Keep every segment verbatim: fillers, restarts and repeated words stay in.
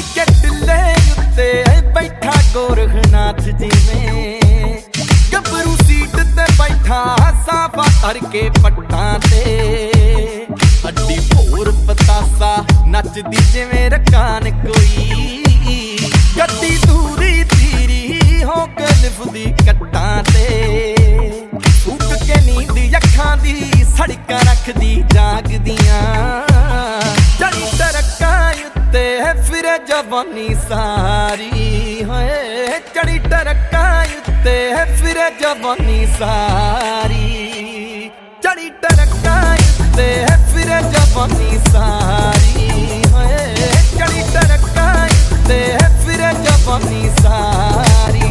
के टिल्ले उत्ते बैठा गोरखनाथ जिवें गबरू सीट ते बैठा साफा धर के पट्टां ते हड्डी भोर पतासा नचदी जिवें रकान कोई गड्डी दूरी तीरी हो के लिफदी कट्टां ते फूक के नींद अखां दी सड़कां रखदी जागदियां चढ़ी टरक्कां उत्ते फिर जवानी सारी है चढ़ी टरक्कां उत्ते फिर जवानी सारी चढ़ी टरक्कां उत्ते फिर जवानी सारी है चढ़ी टरक्कां उत्ते फिर जवानी सारी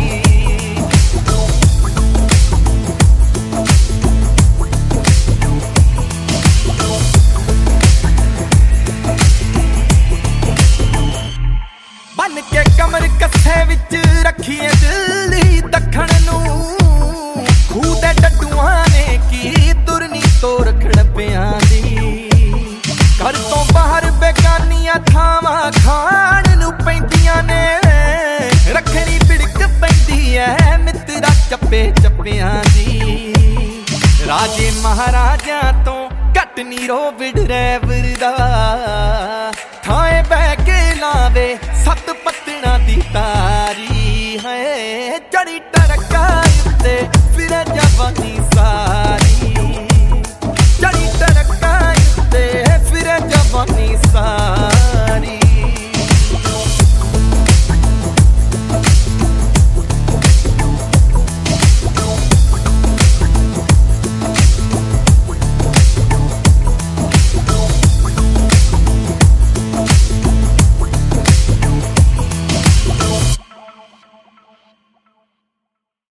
बन के कमर कथे विच रखिए दिल्ली दखण नू खूह दे डड्डूआं ने की तुरनी तोर खड़पियां दी घर तो बाहर बेगानियां थावां खाण नू पैंदियां ने रखनी बिड़क पैंदी है मित्रा चप्पे चप्पियां दी राजे महाराजा तो घट नी रो ड्राइवर दा थाए बह के लावे सत पत्तना दी तारी है चढ़ी टरक्कां उत्ते फिर जवानी सारी।